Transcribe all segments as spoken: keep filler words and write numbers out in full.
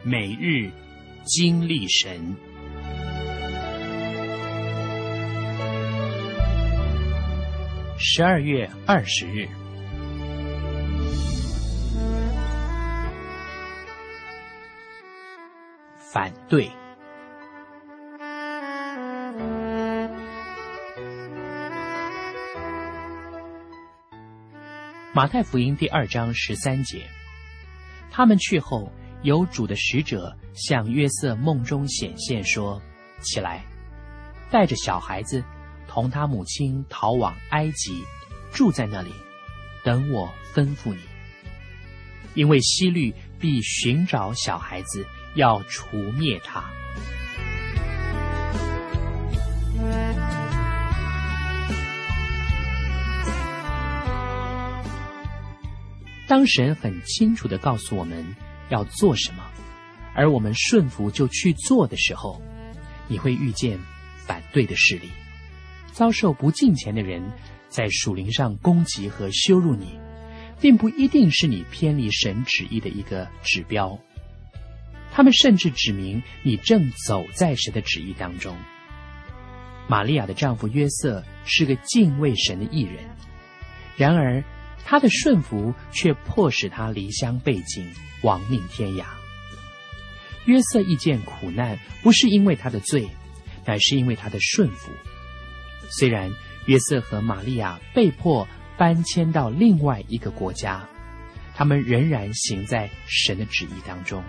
每日经历神。十二月二十日，反对。马太福音第二章十三节，他们去后，有主的使者向约瑟梦中显现说：起来，带着小孩子同他母亲逃往埃及，住在那里，等我吩咐你。因为希律必寻找小孩子，要除灭他。当神很清楚地告诉我们要做什么，而我们顺服就去做的时候，你会遇见反对的势力，遭受不敬虔的人在属灵上攻击和羞辱你，并不一定是你偏离神旨意的一个指标。他们甚至指明你正走在神的旨意当中。玛利亚的丈夫约瑟是个敬畏神的义人，然而他的顺服却迫使他离乡背井，亡命天涯。约瑟遇见苦难，不是因为他的罪，乃是因为他的顺服。虽然约瑟和玛利亚被迫搬迁到另外一个国家，他们仍然行在神的旨意当中。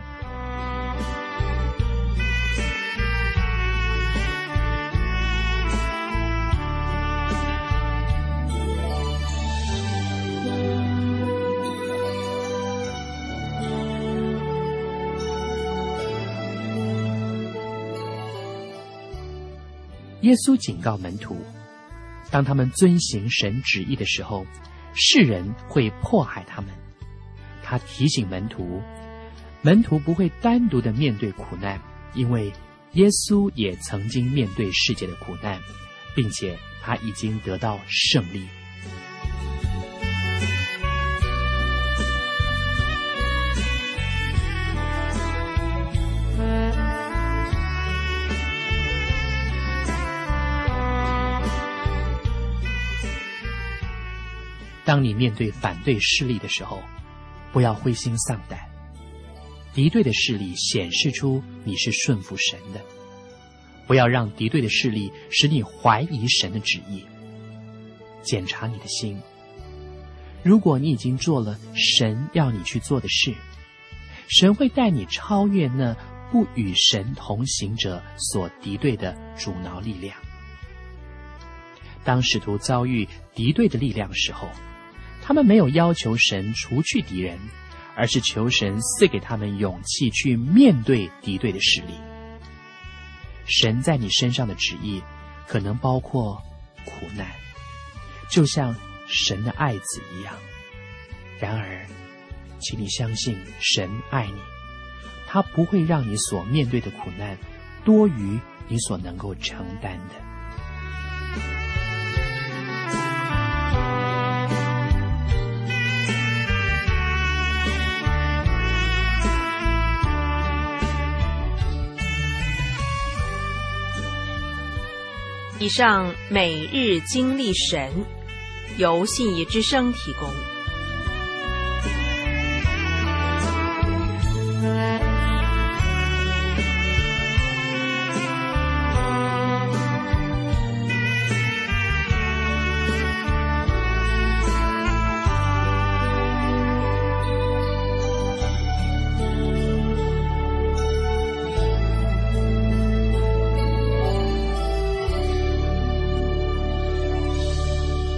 耶稣警告门徒，当他们遵行神旨意的时候，世人会迫害他们。他提醒门徒，门徒不会单独的面对苦难，因为耶稣也曾经面对世界的苦难，并且他已经得到胜利。当你面对反对势力的时候，不要灰心丧胆。敌对的势力显示出你是顺服神的，不要让敌对的势力使你怀疑神的旨意。检查你的心，如果你已经做了神要你去做的事，神会带你超越那不与神同行者所敌对的阻挠力量。当使徒遭遇敌对的力量时候，他们没有要求神除去敌人，而是求神赐给他们勇气去面对敌对的势力。神在你身上的旨意可能包括苦难，就像神的爱子一样。然而，请你相信神爱你，他不会让你所面对的苦难多于你所能够承担的。 以上每日经历神，由信义之声提供。